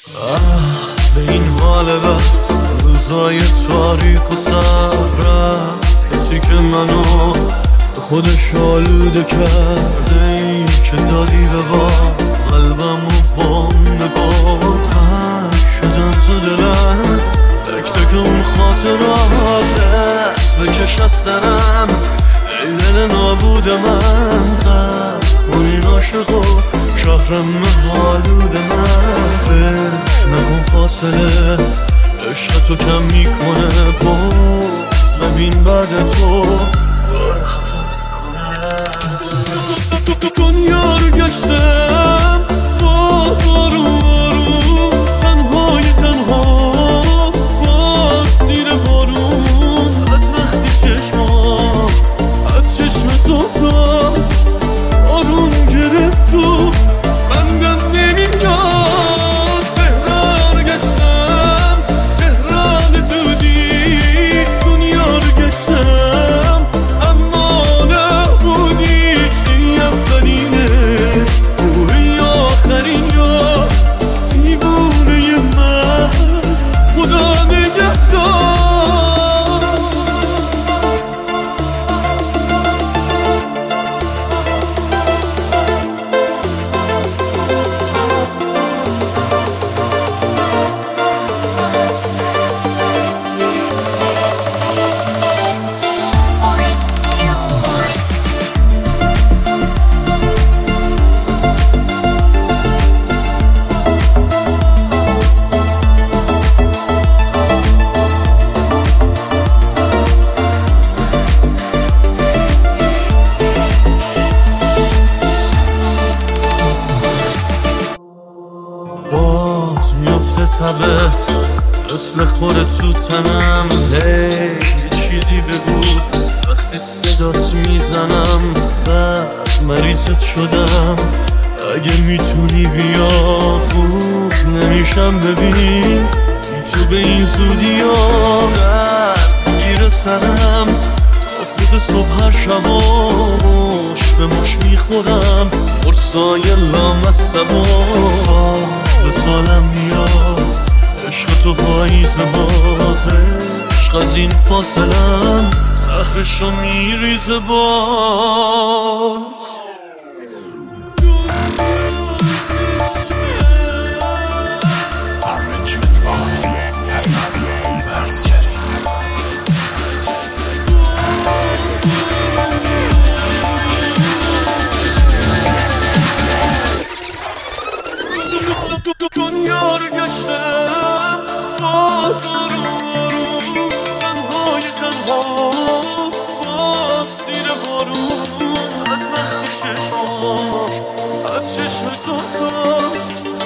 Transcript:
به این حال بد روزای تاریک و سرد، کسی که منو به خودش آلوده کرده، ای که دادی به با قلبم و با نگاه پک شدن تو دلم، تک تک اون خاطرات دست بکش از سرم، ای دل نابود من تخت کنین عاشق و شهرم حالود من، فکر نکن فاصله عشق تو کم میکنه، باز ببین بعد تو دنیا رو گشتم باز آروم آروم، تنهای تنها باز زیر بارون، از وقتی چشمام از چشمت افتاد آروم گرفت و بندم نمیاد، تهران گشتم تهران دودی، دنیا رو گشتم اما نبودیش، ای اولینش اوی آخرین یا دیوونه من، خدا نگهدار. باز میفته تبت مثل خوره تو تنم، هی یه چیزی بگو وقتی صدات میزنم، بعد مریضت شدم اگه میتونی بیا، خوب نمیشم ببینی بی تو به این زودی ها، درد گیر سرم تا خود صبح هر شبا مش به مش میخورم، قرصای لامصبا به سالم میاد، عشق تو پاییز بازه، عشق از این فاصلم زهرشو میریزه باز. دنیا رو گشتم باز آروم آروم، تنهای تنها باز زیر بارون، از وقتی چشمام از چشمت افتاد